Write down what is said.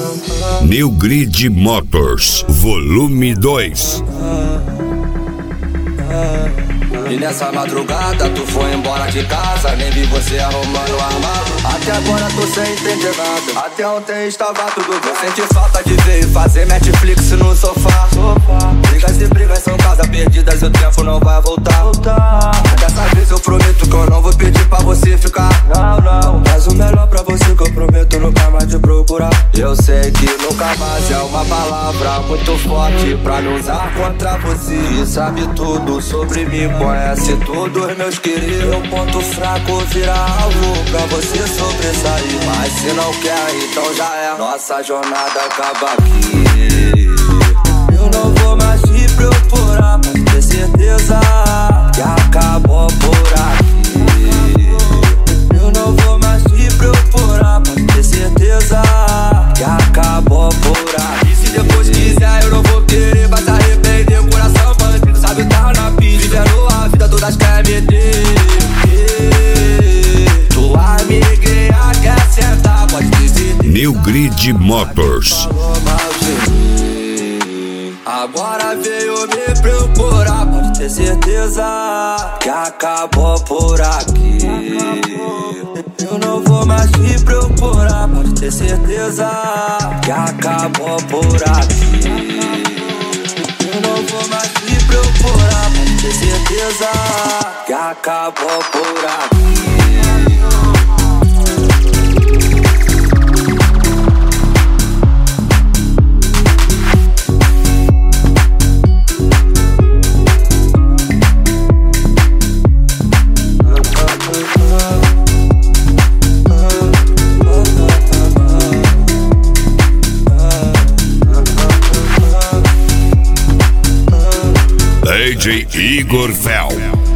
New Grid Motors, volume 2. E nessa madrugada tu foi embora de casa, nem vi você arrumando armado. Até agora tô sem entender nada, até ontem estava tudo bem. Eu senti falta de ver e fazer Netflix no sofá. Brigas e brigas são casas perdidas e o tempo não vai voltar. Dessa vez eu prometo que eu não vou pedir pra você ficar. Não, faz o melhor pra você que eu prometo nunca mais te procurar. Eu sei que nunca mais é uma palavra muito forte pra não usar contra você. E sabe tudo sobre mim, conhece todos meus queridos. Meu ponto fraco vira alvo pra você sobressair. Mas se não quer, então já é. Nossa jornada acaba aqui. Eu não vou mais te procurar, pode ter certeza que acabou por aqui. Eu não vou mais te procurar, pode ter certeza que acabou por aqui. E se depois quiser eu não vou querer, vai se arrepender. O coração bandido, sabe tá na pista, vivendo a vida todas quer meter. Tua amiguinha quer sentar, pode dizer. New Grid Motors. Agora veio me procurar, pode ter certeza que acabou por aqui. Eu não vou mais te procurar, pode ter certeza que acabou por aqui. Eu não vou mais te procurar, pode ter certeza que acabou por aqui. DJ Igor Fel.